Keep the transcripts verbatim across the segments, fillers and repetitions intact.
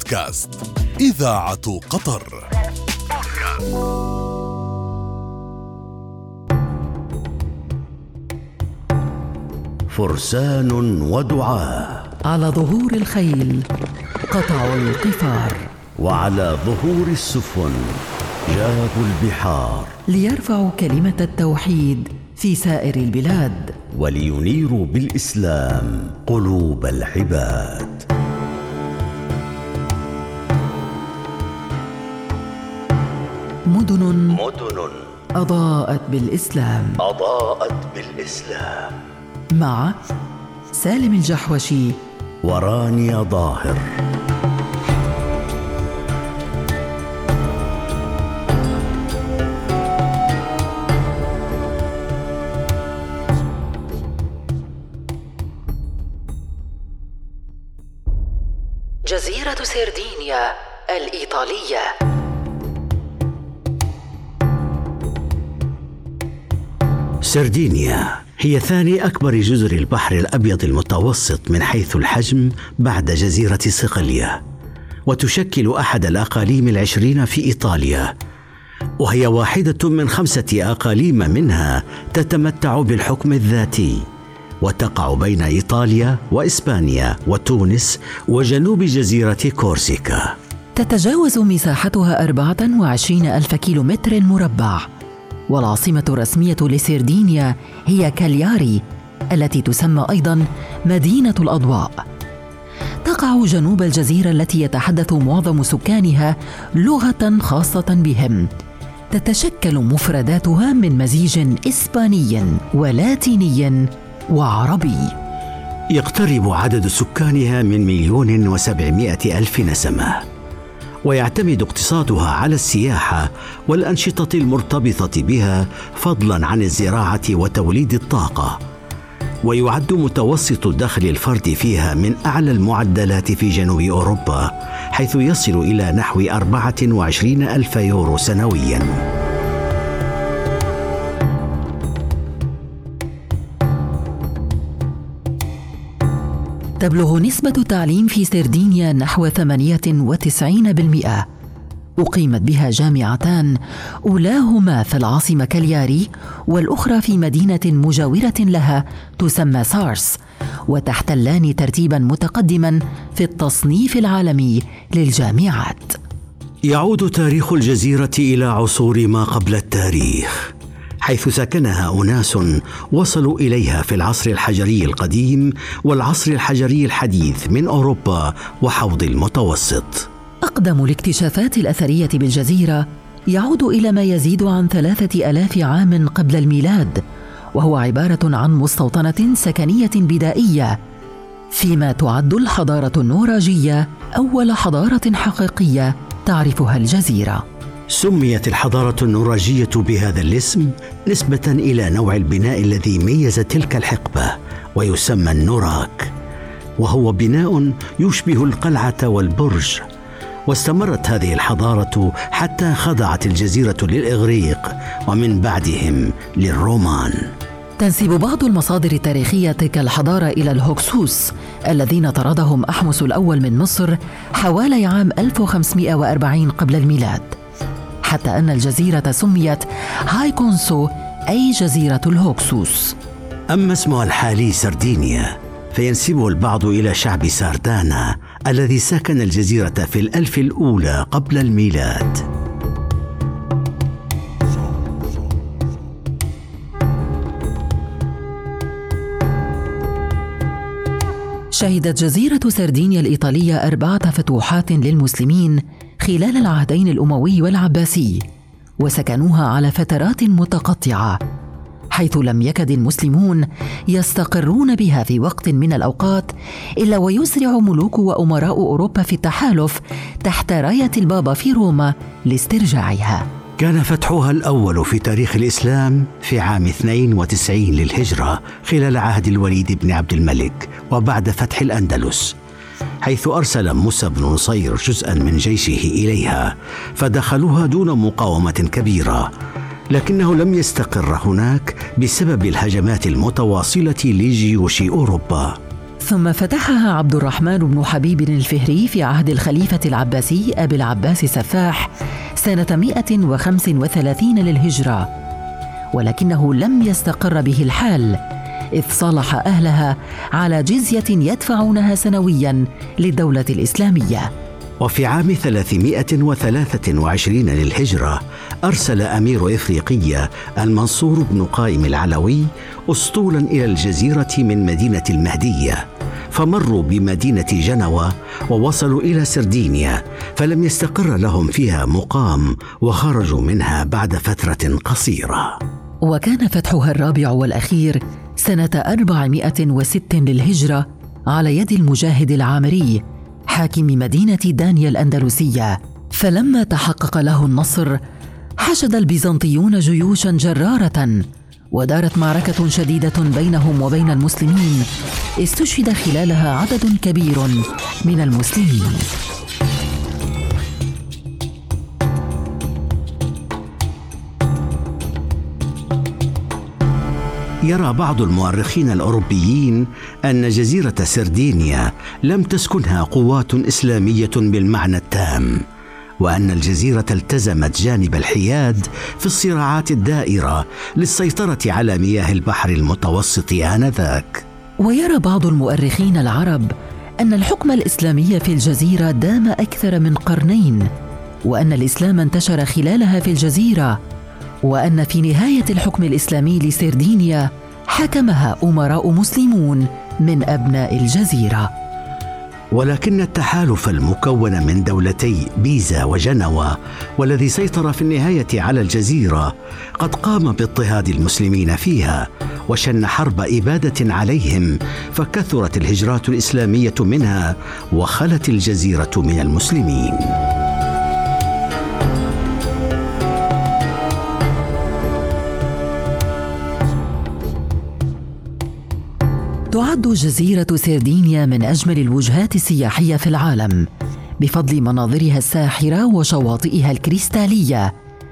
بودكاست إذاعة قطر. فرسان ودعاة على ظهور الخيل قطعوا القفار، وعلى ظهور السفن جابوا البحار، ليرفعوا كلمة التوحيد في سائر البلاد، ولينيروا بالإسلام قلوب العباد. مدن مدن أضاءت بالإسلام أضاءت بالإسلام مع سالم الجحوشي ورانيا ظاهر. جزيرة سردينيا الإيطالية. سردينيا هي ثاني أكبر جزر البحر الأبيض المتوسط من حيث الحجم بعد جزيرة صقلية، وتشكل أحد الأقاليم العشرين في إيطاليا، وهي واحدة من خمسة أقاليم منها تتمتع بالحكم الذاتي، وتقع بين إيطاليا وإسبانيا وتونس وجنوب جزيرة كورسيكا. تتجاوز مساحتها أربعة وعشرين ألف كيلومتر مربع، والعاصمة الرسمية لسردينيا هي كالياري، التي تسمى أيضاً مدينة الأضواء. تقع جنوب الجزيرة التي يتحدث معظم سكانها لغة خاصة بهم، تتشكل مفرداتها من مزيج إسباني ولاتيني وعربي. يقترب عدد سكانها من مليون وسبعمائة ألف نسمة، ويعتمد اقتصادها على السياحة والأنشطة المرتبطة بها فضلاً عن الزراعة وتوليد الطاقة، ويعد متوسط الدخل الفردي فيها من أعلى المعدلات في جنوب أوروبا، حيث يصل إلى نحو أربعة وعشرين ألف يورو سنوياً. تبلغ نسبة التعليم في سردينيا نحو ثمانية وتسعين بالمئة. أقيمت بها جامعتان، أولاهما في العاصمة كالياري، والأخرى في مدينة مجاورة لها تسمى سارس، وتحتلان ترتيباً متقدماً في التصنيف العالمي للجامعات. يعود تاريخ الجزيرة إلى عصور ما قبل التاريخ، حيث سكنها أناس وصلوا إليها في العصر الحجري القديم والعصر الحجري الحديث من أوروبا وحوض المتوسط. أقدم الاكتشافات الأثرية بالجزيرة يعود إلى ما يزيد عن ثلاثة آلاف عام قبل الميلاد، وهو عبارة عن مستوطنة سكنية بدائية، فيما تعد الحضارة النوراجية أول حضارة حقيقية تعرفها الجزيرة. سميت الحضارة النوراجية بهذا الاسم نسبة إلى نوع البناء الذي ميز تلك الحقبة، ويسمى النوراك، وهو بناء يشبه القلعة والبرج. واستمرت هذه الحضارة حتى خضعت الجزيرة للإغريق ومن بعدهم للرومان. تنسب بعض المصادر التاريخية تلك الحضارة إلى الهكسوس الذين طردهم أحمس الأول من مصر حوالي عام ألف وخمسمائة وأربعين قبل الميلاد، حتى أن الجزيرة سميت هايكونسو، أي جزيرة الهكسوس. أما اسمها الحالي سردينيا فينسبه البعض إلى شعب ساردانا الذي سكن الجزيرة في الألف الأولى قبل الميلاد. شهدت جزيرة سردينيا الإيطالية أربعة فتوحات للمسلمين خلال العهدين الأموي والعباسي، وسكنوها على فترات متقطعة، حيث لم يكد المسلمون يستقرون بها في وقت من الأوقات إلا ويسرع ملوك وأمراء أوروبا في التحالف تحت راية البابا في روما لاسترجاعها. كان فتحها الأول في تاريخ الإسلام في عام اثنين وتسعين للهجرة خلال عهد الوليد بن عبد الملك، وبعد فتح الأندلس، حيث أرسل موسى بن نصير جزءاً من جيشه إليها، فدخلوها دون مقاومة كبيرة، لكنه لم يستقر هناك بسبب الهجمات المتواصلة لجيوش أوروبا. ثم فتحها عبد الرحمن بن حبيب الفهري في عهد الخليفة العباسي أبي العباس سفاح سنة مئة وخمس وثلاثين للهجرة، ولكنه لم يستقر به الحال، إذ صالح أهلها على جزية يدفعونها سنوياً للدولة الإسلامية. وفي عام ثلاثمائة وثلاثة وعشرين للهجرة أرسل أمير إفريقية المنصور بن قائم العلوي أسطولاً إلى الجزيرة من مدينة المهدية، فمروا بمدينة جنوة ووصلوا إلى سردينيا، فلم يستقر لهم فيها مقام وخرجوا منها بعد فترة قصيرة. وكان فتحها الرابع والأخير سنة أربعمائة وستة للهجرة على يد المجاهد العامري حاكم مدينة دانيا الأندلسية، فلما تحقق له النصر حشد البيزنطيون جيوشا جرارة، ودارت معركة شديدة بينهم وبين المسلمين استشهد خلالها عدد كبير من المسلمين. يرى بعض المؤرخين الأوروبيين أن جزيرة سردينيا لم تسكنها قوات إسلامية بالمعنى التام، وأن الجزيرة التزمت جانب الحياد في الصراعات الدائرة للسيطرة على مياه البحر المتوسط آنذاك. ويرى بعض المؤرخين العرب أن الحكم الإسلامي في الجزيرة دام أكثر من قرنين، وأن الإسلام انتشر خلالها في الجزيرة، وأن في نهاية الحكم الإسلامي لسردينيا حكمها أمراء مسلمون من أبناء الجزيرة. ولكن التحالف المكون من دولتي بيزا وجنوة والذي سيطر في النهاية على الجزيرة قد قام باضطهاد المسلمين فيها وشن حرب إبادة عليهم، فكثرت الهجرات الإسلامية منها وخلت الجزيرة من المسلمين. تعد جزيرة سردينيا من أجمل الوجهات السياحية في العالم بفضل مناظرها الساحرة وشواطئها الكريستالية،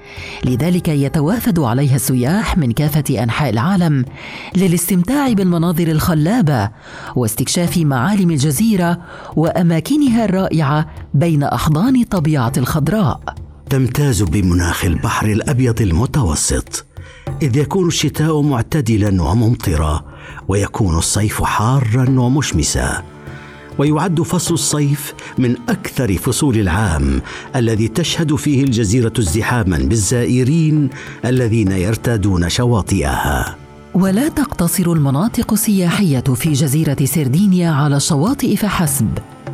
لذلك يتوافد عليها السياح من كافة أنحاء العالم للاستمتاع بالمناظر الخلابة واستكشاف معالم الجزيرة وأماكنها الرائعة بين أحضان الطبيعة الخضراء. تمتاز بمناخ البحر الأبيض المتوسط، إذ يكون الشتاء معتدلا وممطرا، ويكون الصيف حارا ومشمسا، ويعد فصل الصيف من أكثر فصول العام الذي تشهد فيه الجزيرة ازدحاما بالزائرين الذين يرتادون شواطئها. ولا تقتصر المناطق السياحية في جزيرة سردينيا على الشواطئ فحسب،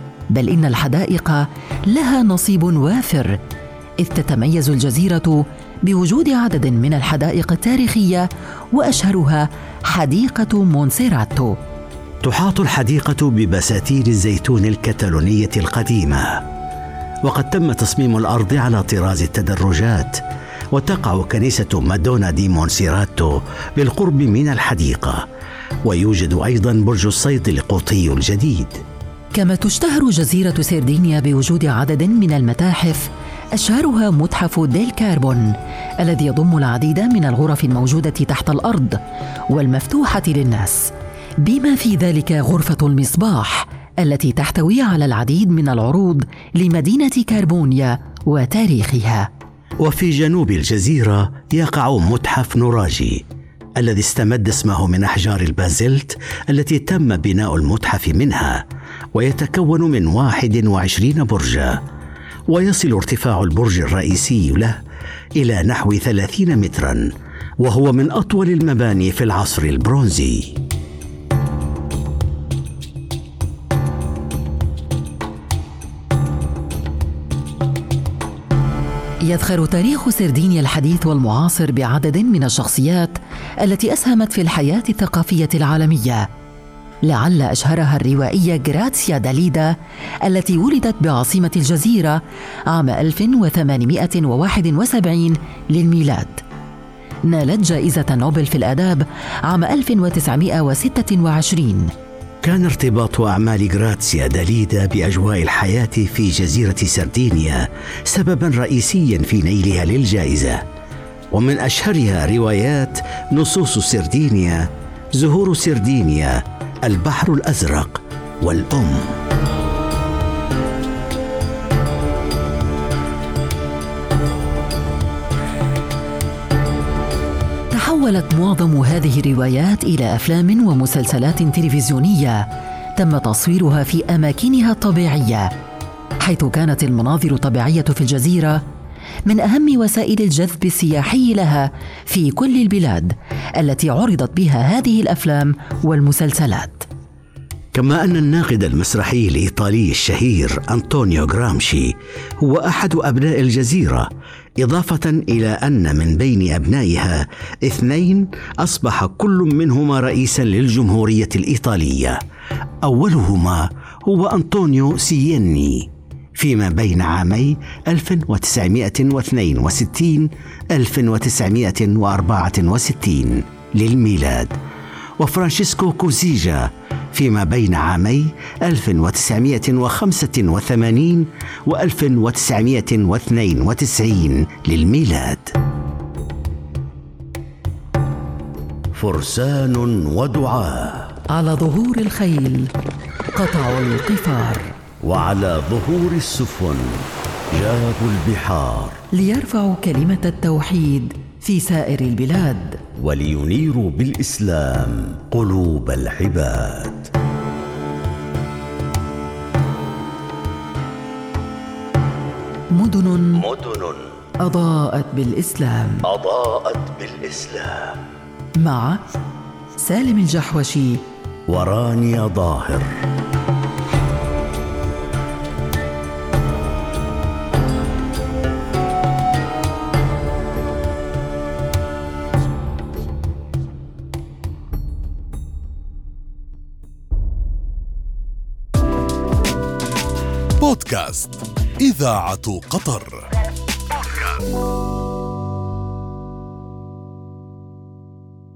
بل إن الحدائق لها نصيب وافر، إذ تتميز الجزيرة بوجود عدد من الحدائق التاريخية، وأشهرها حديقة مونسيراتو. تحاط الحديقة ببساتين الزيتون الكتالونية القديمة، وقد تم تصميم الأرض على طراز التدرجات، وتقع كنيسة مادونا دي مونسيراتو بالقرب من الحديقة، ويوجد أيضا برج الصيد القوطي الجديد. كما تشتهر جزيرة سردينيا بوجود عدد من المتاحف، أشهرها متحف ديل كاربون الذي يضم العديد من الغرف الموجودة تحت الأرض والمفتوحة للناس، بما في ذلك غرفة المصباح التي تحتوي على العديد من العروض لمدينة كاربونيا وتاريخها. وفي جنوب الجزيرة يقع متحف نوراجي الذي استمد اسمه من أحجار البازلت التي تم بناء المتحف منها، ويتكون من واحد وعشرين برجا، ويصل ارتفاع البرج الرئيسي له إلى نحو ثلاثين متراً، وهو من أطول المباني في العصر البرونزي. يذخر تاريخ سردينيا الحديث والمعاصر بعدد من الشخصيات التي أسهمت في الحياة الثقافية العالمية، لعل أشهرها الروائية غراتسيا داليدا التي ولدت بعاصمة الجزيرة عام ألف وثمانمائة وواحد وسبعين للميلاد. نالت جائزة نوبل في الآداب عام ألف وتسعمائة وستة وعشرين. كان ارتباط أعمال غراتسيا داليدا بأجواء الحياة في جزيرة سردينيا سبباً رئيسياً في نيلها للجائزة، ومن أشهرها روايات نصوص سردينيا، زهور سردينيا، البحر الأزرق والأم. تحولت معظم هذه الروايات إلى أفلام ومسلسلات تلفزيونية تم تصويرها في أماكنها الطبيعية، حيث كانت المناظر طبيعية في الجزيرة من أهم وسائل الجذب السياحي لها في كل البلاد التي عرضت بها هذه الأفلام والمسلسلات. كما أن الناقد المسرحي الإيطالي الشهير أنطونيو غرامشي هو أحد أبناء الجزيرة، إضافة إلى أن من بين أبنائها اثنين أصبح كل منهما رئيساً للجمهورية الإيطالية. أولهما هو أنطونيو سييني فيما بين عامي ألف وتسعمائة واثنين وستين ألف وتسعمائة وأربعة وستين للميلاد، وفرانشيسكو كوزيجا فيما بين عامي ألف وتسعمائة وخمسة وثمانين وألف وتسعمائة واثنين وتسعين للميلاد. فرسان ودعاة. على ظهور الخيل قطعوا القفار، وعلى ظهور السفن جابوا البحار، ليرفعوا كلمة التوحيد في سائر البلاد، ولينيروا بالإسلام قلوب العباد. مدن مدن أضاءت بالإسلام أضاءت بالإسلام مع سالم الجحوشي ورانيا ظاهر. بودكاست إذاعة قطر. بودكاست.